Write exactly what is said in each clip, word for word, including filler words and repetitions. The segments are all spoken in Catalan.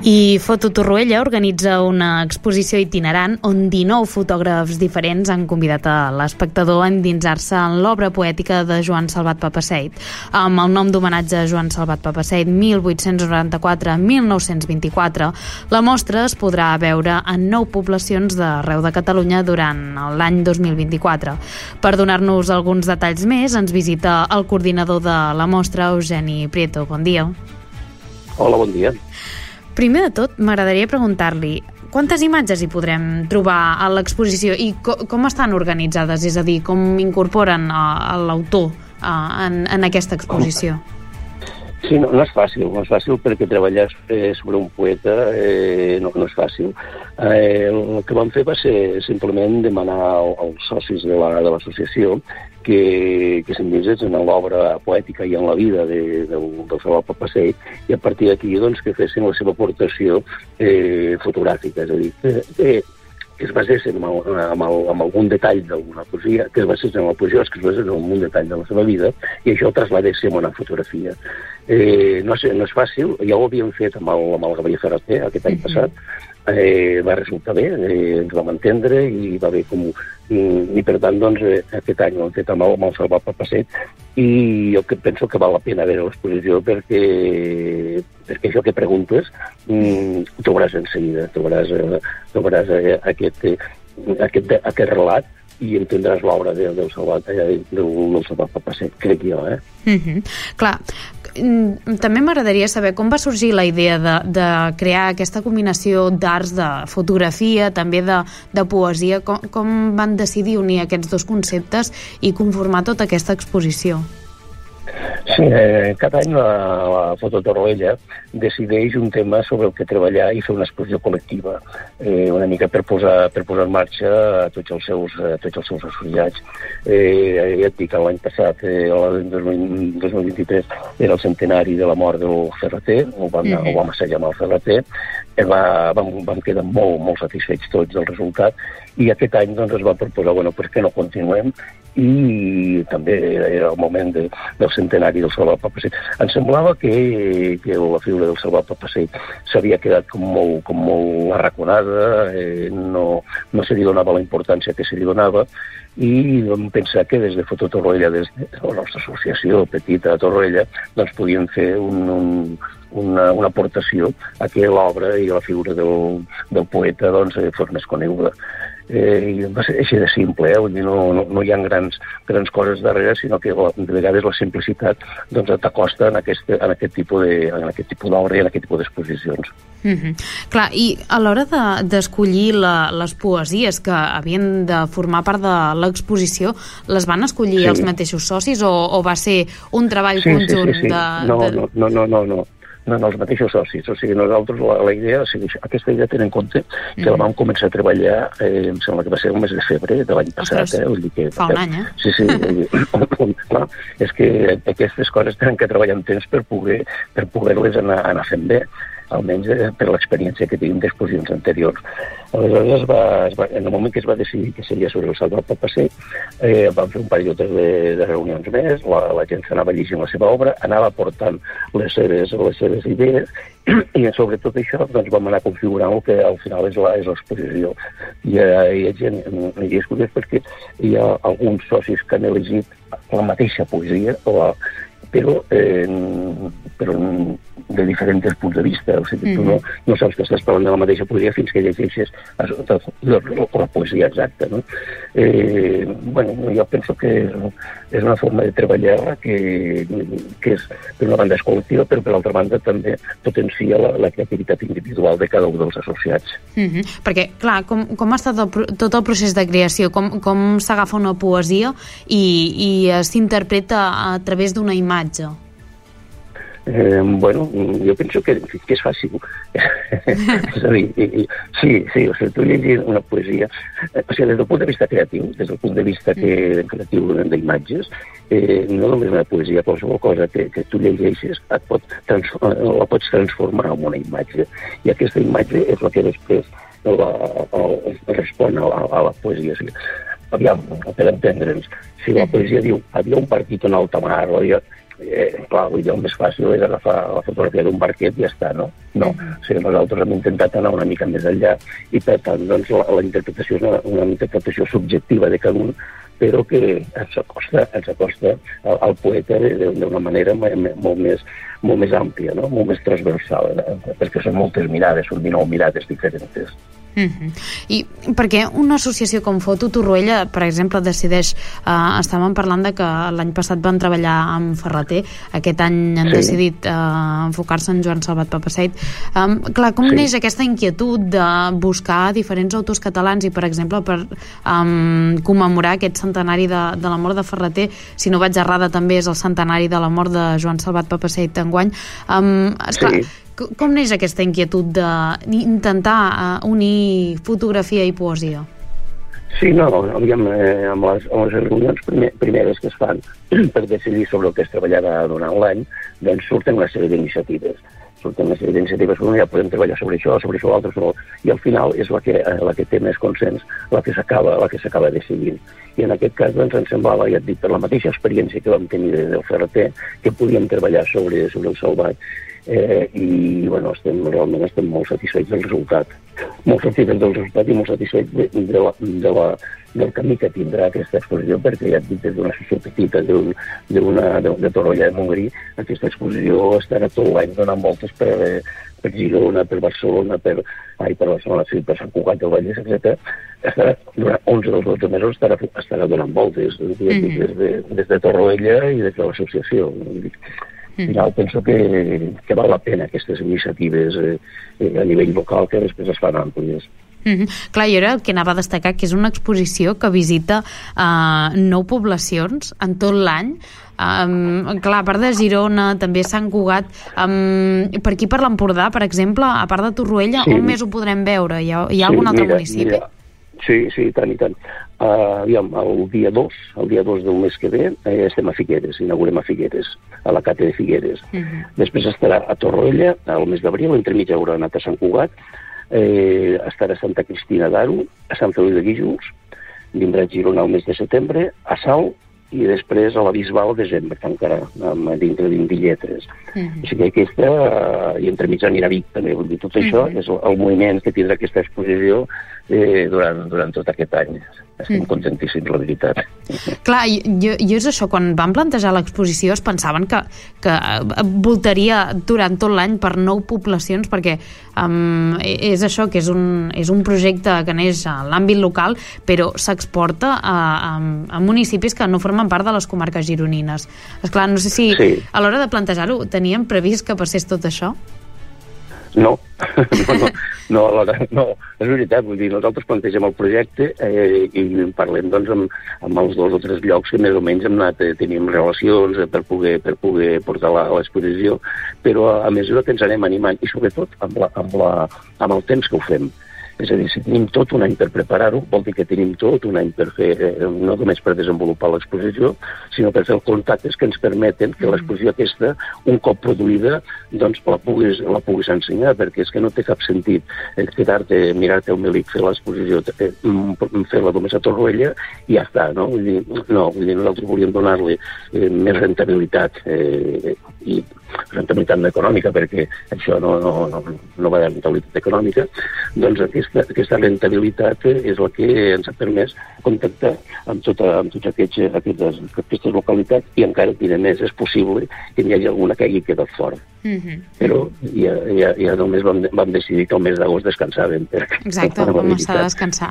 I Foto Torroella organitza una exposició itinerant on dinou fotògrafs diferents han convidat a l'espectador a endinsar-se en l'obra poètica de Joan Salvat Papasseit. Amb el nom d'homenatge a Joan Salvat Papasseit mil vuit-cents noranta-quatre a mil nou-cents vint-i-quatre, la mostra es podrà veure en nou poblacions d'arreu de Catalunya durant l'any dos mil vint-i-quatre. Per donar-nos alguns detalls més, ens visita el coordinador de la mostra, Eugeni Prieto. Bon dia. Hola, bon dia. Primer de tot, m'agradaria preguntar-li quantes imatges hi podrem trobar a l'exposició i co com estan organitzades, és a dir, com incorporen a l'autor en, en aquesta exposició? Sí, no, no és fàcil, no és fàcil perquè treballar sobre un poeta eh, no, no és fàcil. Eh, el que vam fer va ser simplement demanar als socis de l'associació que, que s'endinsessin en l'obra poètica i en la vida de, de, del Salvat Papasseit i a partir d'aquí doncs, que fessin la seva aportació eh, fotogràfica, és a dir, que, que que es basessin en, el, en, el, en algun detall d'alguna poesia, que es basessin en la poesia, que es basessin en algun detall de la seva vida, i això ho trasladéssim a una fotografia. Eh, no, és, no és fàcil, ja ho havíem fet amb el, amb el Gabriel Ferrater aquest any passat, eh, va resultar bé, eh, ens vam entendre i va bé com... I per tant, doncs, aquest any ho hem fet amb el, amb el Salvat Papasseit i jo que penso que val la pena veure l'exposició perquè, perquè això que preguntes mm, ho trobaràs en seguida, trobaràs, trobaràs aquest, aquest, aquest relat i entendràs l'obra del, del, Salvat, del, del Salvat Papasseit, crec jo, eh? Mm-hmm. Clar, també m'agradaria saber com va sorgir la idea de, de crear aquesta combinació d'arts, de fotografia, també de, de poesia, com, com van decidir unir aquests dos conceptes i conformar tota aquesta exposició? Sí, eh, cada any la, la Foto Torroella decideix un tema sobre el que treballar i fer una exposició col·lectiva, eh, una mica per posar, per posar en marxa a tots els seus, a tots els seus associats. Eh, ja et dic, l'any passat, eh, el dos mil vint-i-tres, era el centenari de la mort del Ferrater, ho vam, mm-hmm. ho vam assajar amb el Ferrater, eh, va, vam, vam quedar molt, molt satisfets tots del resultat, i aquest any doncs, es va proposar, bueno, per què no continuem, i també era el moment de, del centenari del Salvat Papasseit. Ens semblava que, que la figura del Salvat Papasseit s'havia quedat com molt, com molt arraconada, eh, no, no se li donava la importància que se li donava, i vam pensar que des de Foto Torroella, des de la nostra associació petita de Torroella, doncs podíem fer un, un, una, una aportació a que l'obra i la figura del, del poeta doncs, fos més coneguda. Eh, i va ser així de simple, eh? Vull dir, no, no, no hi ha grans, grans coses darrere, sinó que de vegades la simplicitat doncs, t'acosta en, aquest, en aquest tipus de, en aquest tipus d'obra i en aquest tipus d'exposicions. Mm-hmm. Clar, i a l'hora d'escollir de, la, les poesies que havien de formar part de l'exposició, les van escollir sí. els mateixos socis o, o va ser un treball sí, conjunt? Sí, sí, sí. De, no, de... no, no, no, no, no. No, no, els mateixos socis. O sigui, nosaltres la, la idea, o sigui, aquesta idea tenen en compte que mm. la vam començar a treballar, eh, em sembla que va ser el mes de febrer de l'any passat. Ostres, eh? Vull dir que, fa un any, eh? Sí, sí. Clar, és que aquestes coses tenen que treballar en temps per poder per poder-les anar, anar fent bé, almenys eh, per l'experiència que tenim d'exposicions anteriors. Aleshores, es va, es va, en el moment que es va decidir que seria sobre el Salvat Papasseit, eh, vam fer un parell de, de reunions més, la, la gent s'anava llegint la seva obra, anava aportant les seves, les seves idees, i sobre tot això doncs, vam anar configurant el que al final és l'exposició. I hi ha gent, i és curiós perquè hi ha alguns socis que han elegit la mateixa poesia, o, però, eh, però de diferents punts de vista. O sigui, mm-hmm. tu no, no saps que estàs parlant de la mateixa poesia fins que llegeixes la, la, la poesia exacta. No? Eh, bueno, jo penso que és una forma de treballar que, que és, per una banda és col·lectiva, però per l'altra banda també potencia la, la creativitat individual de cada un dels associats. Mm-hmm. Perquè, clar, com, com ha estat el, tot el procés de creació? Com, com s'agafa una poesia i, i s'interpreta a través d'una imatge? Eh, bueno, jo penso que, que és fàcil. És a dir, i, i, sí, sí, o sigui, tu llegis una poesia, eh, o sigui, des del punt de vista creatiu, des del punt de vista que, creatiu d'imatges, eh, no només una poesia, qualsevol cosa que, que tu llegeixes et pot la pots transformar en una imatge, i aquesta imatge és la que després la, la, respon a la, a la poesia. O sigui, aviam, per entendre'ns, si la poesia diu havia un partit en alta mar, o havia eh, clar, vull dir, el més fàcil és agafar la fotografia d'un barquet i ja està, no? No, o sigui, nosaltres hem intentat anar una mica més enllà i, per tant, doncs, la, la interpretació és una, una interpretació subjectiva de cada un, però que ens acosta, ens acosta al, al poeta d'una manera molt més, molt més àmplia, no? Molt més transversal, eh? Perquè són moltes mirades, són dinou mirades diferents. Mm-hmm. I per què una associació com Foto Torroella, per exemple, decideix, eh, estàvem parlant de que l'any passat van treballar amb Ferrater, aquest any han sí. decidit eh, enfocar-se en Joan Salvat Papasseit. Um, clar, com sí. neix aquesta inquietud de buscar diferents autors catalans i, per exemple, per um, commemorar aquest centenari de, de la mort de Ferrater, si no vaig errada també és el centenari de la mort de Joan Salvat Papasseit enguany. Um, esclar, sí. Com neix aquesta inquietud d'intentar uh, unir fotografia i poesia? Sí, no, aviam, eh, amb, les, amb les reunions primer, primeres que es fan per decidir sobre el que es treballarà durant l'any, doncs surten una sèrie d'iniciatives. Surten una sèrie d'iniciatives, bueno, ja podem treballar sobre això, sobre això, l'altre, sobre... i al final és la que, la que té més consens, la que s'acaba la que s'acaba decidint. I en aquest cas, doncs, ens semblava, ja et dic, per la mateixa experiència que vam tenir del Ferrater, que podíem treballar sobre, sobre el Salvat. Eh, i bueno, estem, realment estem molt satisfets del resultat molt satisfets del resultat i molt satisfets de, de la, de la, del camí que tindrà aquesta exposició, perquè ja et dic, des d'una associació petita d'un, d'una, de, de Torroella de Montgrí, aquesta exposició estarà tot l'any donant voltes per, per Girona, per Barcelona, per, ai, per Barcelona, sí, per Sant Cugat del Vallès, etcètera. Estarà durant onze dels dotze mesos estarà, estarà donant voltes mm-hmm. des, de, des de Torroella i des de l'associació. Al final penso que, que val la pena aquestes iniciatives eh, a nivell local que després es fan àmplies. Mm-hmm. Clar, jo era el que anava a destacar, que és una exposició que visita uh, nou poblacions en tot l'any. Um, clar, a part de Girona, també Sant Cugat, um, per aquí per l'Empordà, per exemple, a part de Torroella, sí. on més ho podrem veure? Hi ha, hi ha sí, algun altre mira, municipi? Mira. Sí, sí, tant i tant. Uh, aviam, el dia dos, el dia dos del mes que ve, eh, estem a Figueres, inaugurem a Figueres, a la Cate de Figueres. Uh-huh. Després estarà a Torroella, al mes d'abril, entremig haurà anat a Sant Cugat, eh, estarà a Santa Cristina d'Aro, a Sant Feliu de Guíxols, vindrà a Girona el mes de setembre, a Salt, i després a la Bisbal al desembre, encara, dintre d'Indilletres. Uh-huh. O sigui que aquesta, uh, i entremig anirà a Vic també, vull dir, tot això uh-huh. és el, el moviment que tindrà aquesta exposició eh, durant, durant tot aquest any. Estem uh-huh. contentíssims, la veritat. Clar, jo, jo és això, quan van plantejar l'exposició es pensaven que, que voltaria durant tot l'any per nou poblacions, perquè um, és això, que és un, és un projecte que neix a l'àmbit local, però s'exporta a, a, a municipis que no formen part de les comarques gironines. Esclar, no sé si sí. a l'hora de plantejar-ho teníem previst que passés tot això? No, no, no, no, alhora, no, és veritat, vull dir, nosaltres plantegem el projecte eh, i parlem doncs amb, amb els dos o tres llocs que més o menys hem anat, eh, tenim relacions eh, per, poder, per poder portar la, l'exposició, però a, a mesura que ens anem animant i sobretot amb, la, amb, la, amb el temps que ho fem. És a dir, si tenim tot un any per preparar-ho, vol dir que tenim tot un any per fer, eh, no només per desenvolupar l'exposició, sinó per fer els contactes que ens permeten que l'exposició aquesta, un cop produïda, doncs la puguis, la puguis ensenyar, perquè és que no té cap sentit eh, quedar-te, mirar-te el Melic, fer l'exposició, eh, fer-la només a Torroella i ja està, no? Vull dir, no, vull dir, nosaltres volíem donar-li eh, més rentabilitat eh, i rentabilitat econòmica, perquè això no, no, no, no va de rentabilitat econòmica, doncs aquesta, aquesta rentabilitat és la que ens ha permès contactar amb, tota, amb totes aquests, aquestes, aquestes localitats i encara diré més, és possible que n'hi hagi alguna que hagi quedat fora. Mm-hmm. Però ja, ja, ja només vam, vam decidir que el mes d'agost descansàvem. Exacte, vam estar a descansar.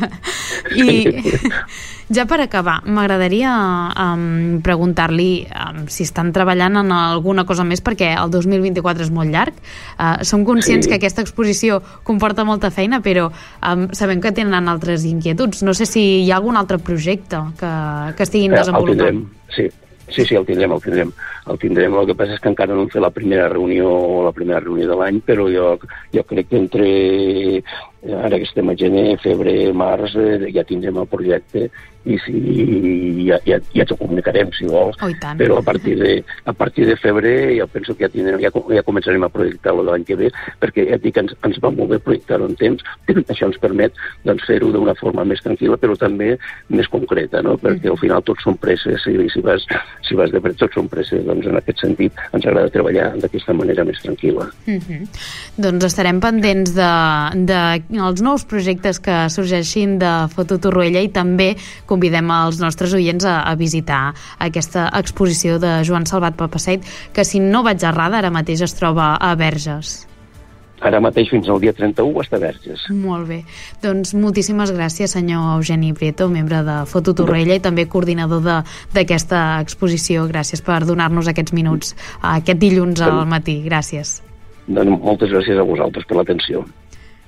I ja per acabar, m'agradaria um, preguntar-li um, si estan treballant en alguna cosa més, perquè el dos mil vint-i-quatre és molt llarg. Uh, som conscients sí. que aquesta exposició comporta molta feina, però um, sabem que tenen altres inquietuds. No sé si hi ha algun altre projecte que, que estiguin desenvolupant. Sí. Sí, sí, el tindrem, el tindrem. El tindrem. El que passa és que encara no hem fet la primera reunió la primera reunió de l'any, però jo, jo crec que entre ara que estem a gener, febrer, març, eh, ja tindrem el projecte i si, ja, ja, ja t'ho comunicarem, si vols. Oh, però a partir, de, a partir de febrer jo penso que ja, tindrem, ja, ja començarem a projectar-lo l'any que ve, perquè ja et dic que ens, ens va molt bé projectar-ho en temps. Això ens permet doncs, fer-ho d'una forma més tranquil·la, però també més concreta, no? Perquè al final tots són presses, i si vas, si vas de pressa, tots són presses. Doncs en aquest sentit ens agrada treballar d'aquesta manera més tranquil·la. Mm-hmm. Doncs estarem pendents de, de els nous projectes que sorgeixin de Foto Torroella i també convidem els nostres oients a, a visitar aquesta exposició de Joan Salvat Papasseit, que si no vaig errada ara mateix es troba a Verges. Ara mateix fins al dia trenta-u està a Verges. Molt bé. Doncs moltíssimes gràcies, senyor Eugeni Prieto, membre de Foto Torroella i també coordinador d'aquesta exposició. Gràcies per donar-nos aquests minuts aquest dilluns al matí. Gràcies. Doncs moltes gràcies a vosaltres per l'atenció.